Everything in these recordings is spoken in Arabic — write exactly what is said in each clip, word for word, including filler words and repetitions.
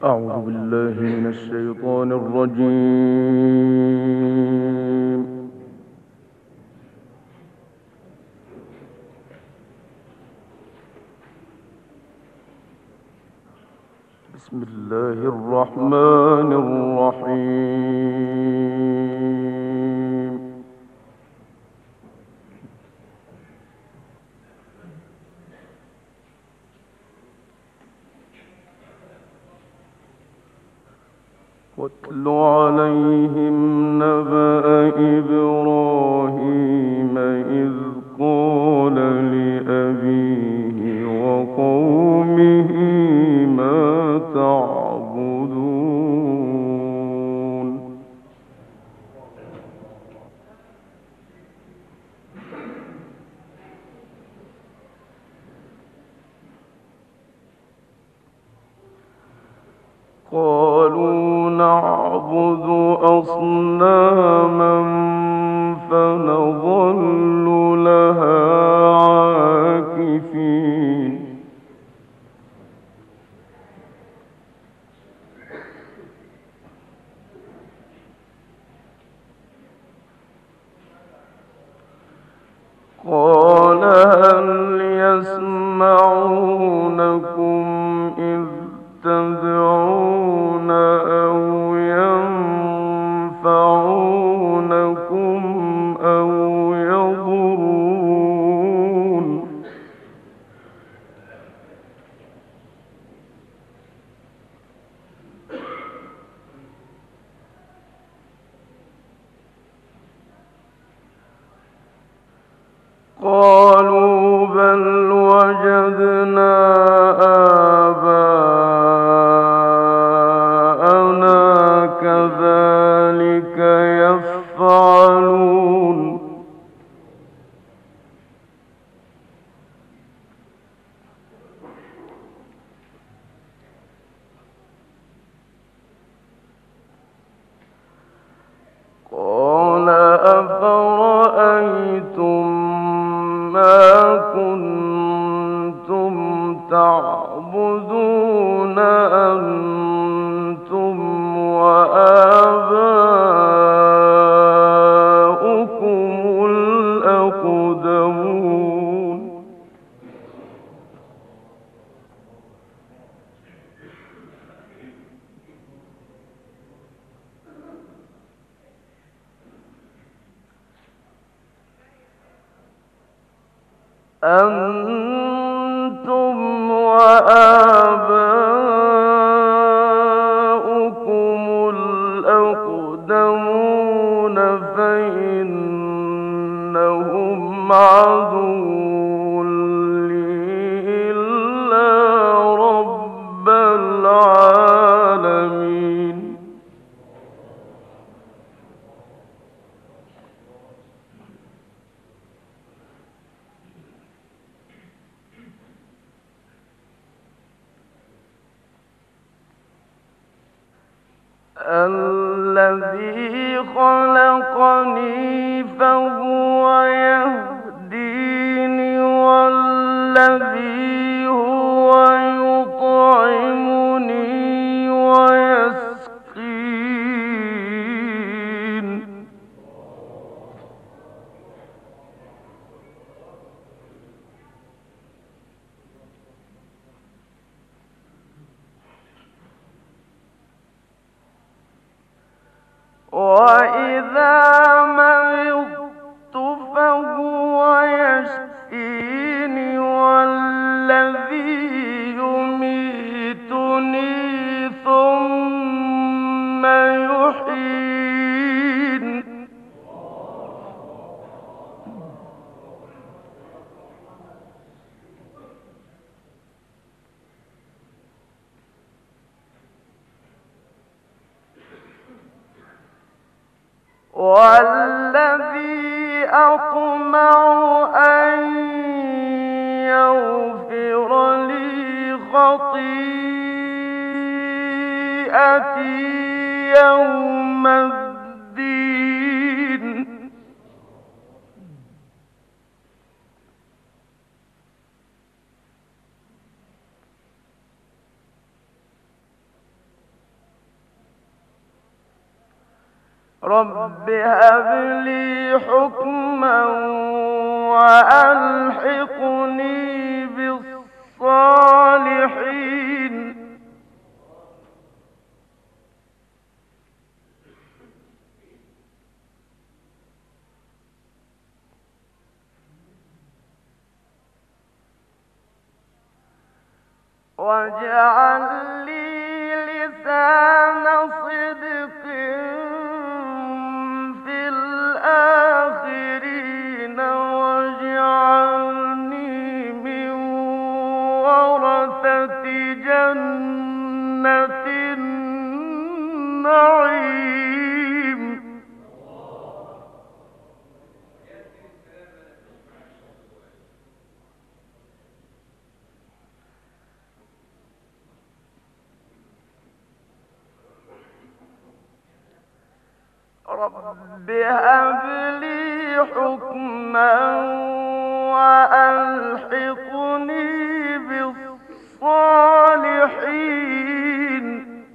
أعوذ بالله من الشيطان الرجيم. بسم الله الرحمن الرحيم. واتل عليهم نبأ إبراهيم إذ قال لأبيه وقومه ما تعبدون. قالوا نعبد أصناما فنظل لها عاكفين. قال هل يسمعونكم إذ تدعون أو ينفعونكم أو يضرون. قالوا بل وجدنا آباءنا كذلك يفعلون. قال أفرأيتم ما كنتم تعبدون أنتم وآباؤكم الأقدمون. أنتم وآباؤكم الأقدمون فإنهم عدو لي إلا رب العالمين. الذي خلقني فهو يهديني والذي هو يطعمني ويسقين. وإذا مرضت فهو يشفيني والذي يميتني ثم يحيين. والذي أطمع أن يغفر لي خطيئتي يوم الدين. رب هب لي حكما وألحقني بالصالحين واجعل لي لسان صدق في الآخرين واجعلني من ورثة جنة النعيم رب هب لي حكما وألحقني بالصالحين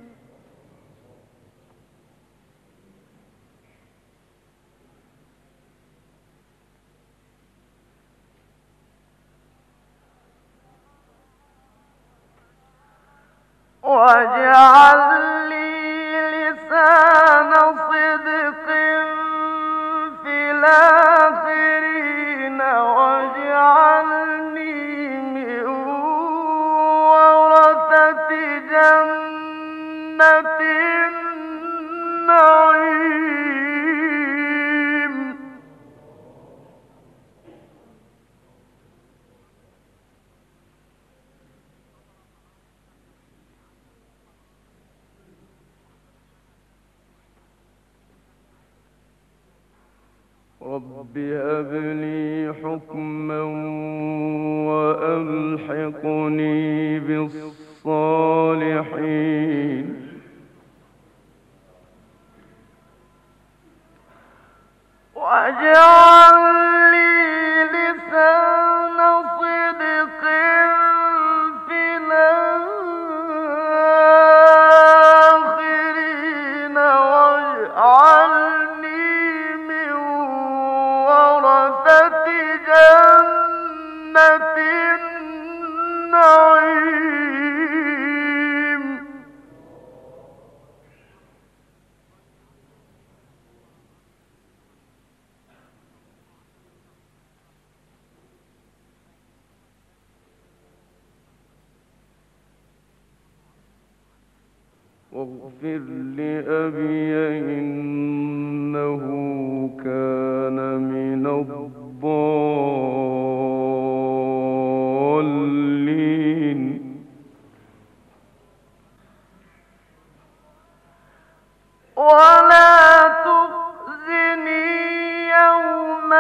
واجعل لي لسان صدق في الآخرين واجعلني من ورثة جنة النعيم رب هب لي حكما وألحقني بالصالحين واجعل لي لسان صدق في الآخرين واجعلني من ورثة جنة النعيم واغفر لأبي إنه كان من الضالين ولا تخزني يوم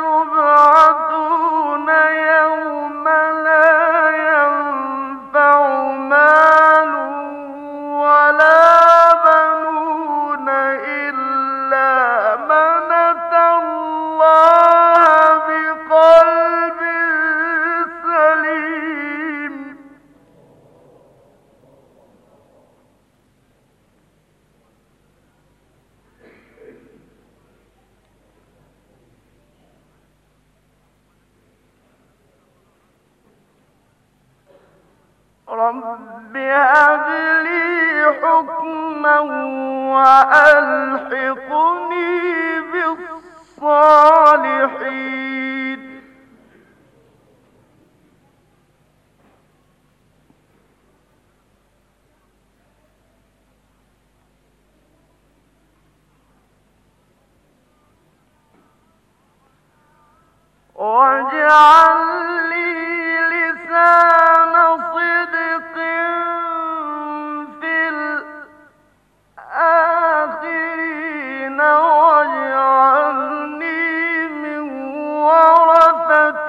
يبعثون يوم لا ينفع مال ولا بنون إلا من أتى الله بقلب سليم رب هب لي حكما وألحقني بالصالحين واجعل لي لسان صدق في الآخرين واجعلني من ورثة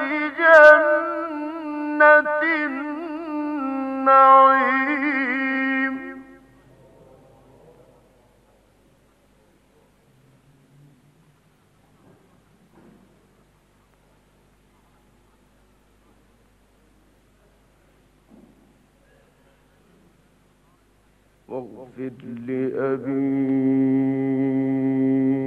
جنة النعيم واغفر لأبي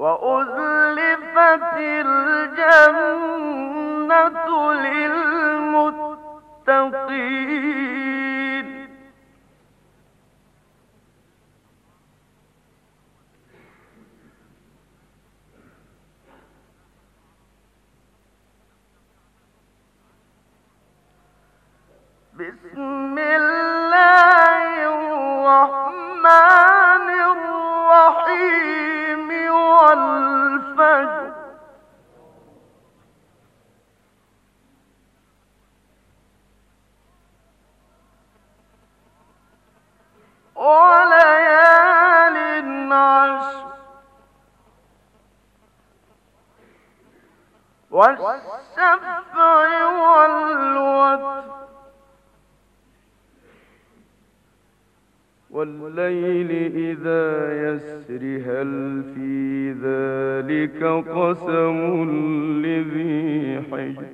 وأزلفت الجنة للمتقين. بسم الله الرحمن الرحيم والفجر وليال عشر والشفع والوتر والليل إذا يسر هل في ذلك قسم لذي حجر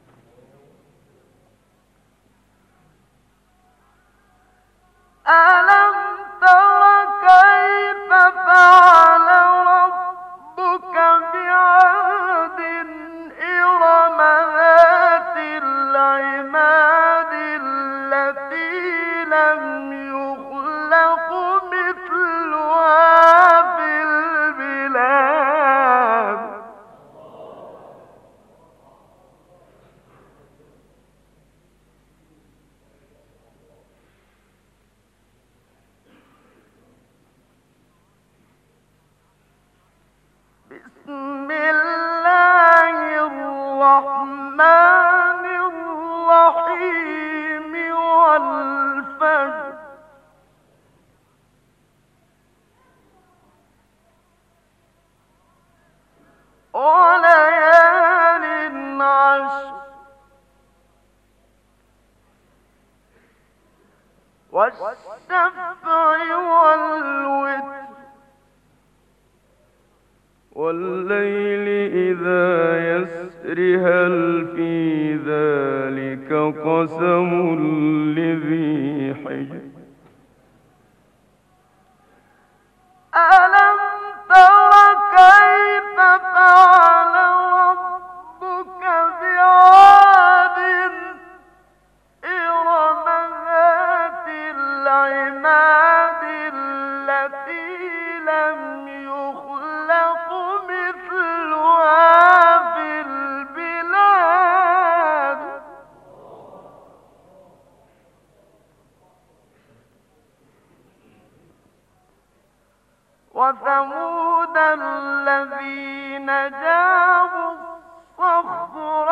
ألم تر كيف فعل ربك بعاد إرم ذات العماد التي لم يخلق مثلها في البلاد بسم الله الرحمن الرحيم والفجر وليال عشر والشفع والوتر والليل إذا يسر هل في ذلك قسم لذي حجر ألم تر كيف فعل ربك بعاد إرم ذات العماد التي لم يخلق مثلها في البلاد وثمود الذين جابوا الصخر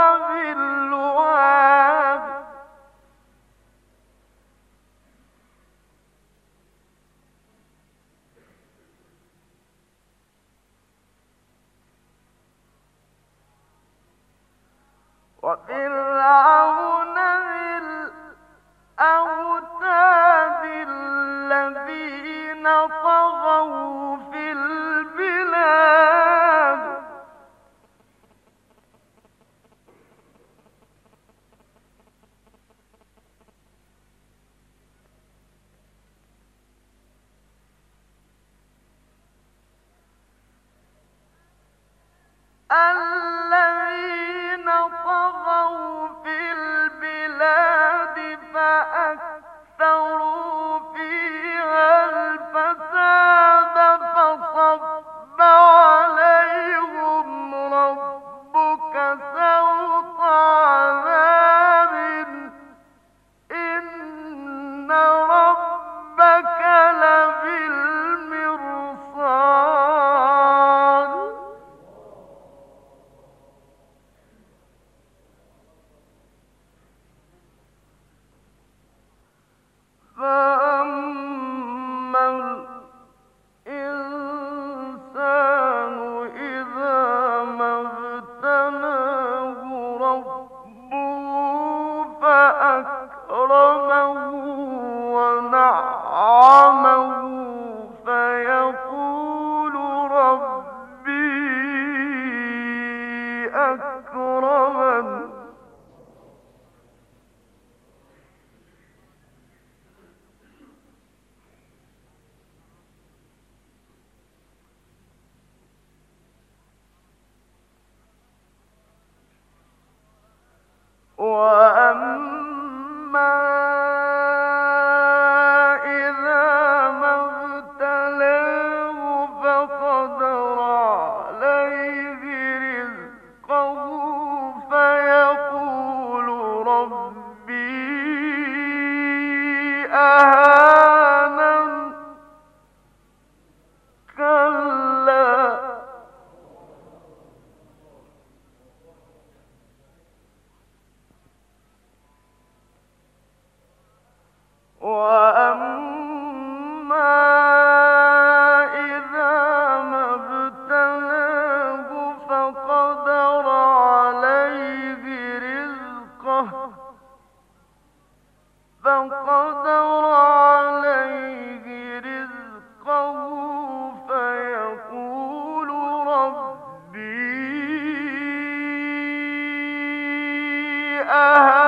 بالواد وفرعون ذي الأوتاد الذين طغوا في البلاد الذين طغوا في البلاد فأكثروا فيها الفساد فصب عليهم ربك سوط عذاب إن ربك لبالمرصاد فأما الإنسان إذا ما ابتلاه ربه فأكرمه ونعمه فيقول ربي أكرمن وأما إذا ما ابتلاه فقدر عليه رزقه فيقول ربي أهانن كلا وأما إذا ما ابتلاه فقدر عليه رزقه فقدر عليه رزقه فيقول ربي أهانن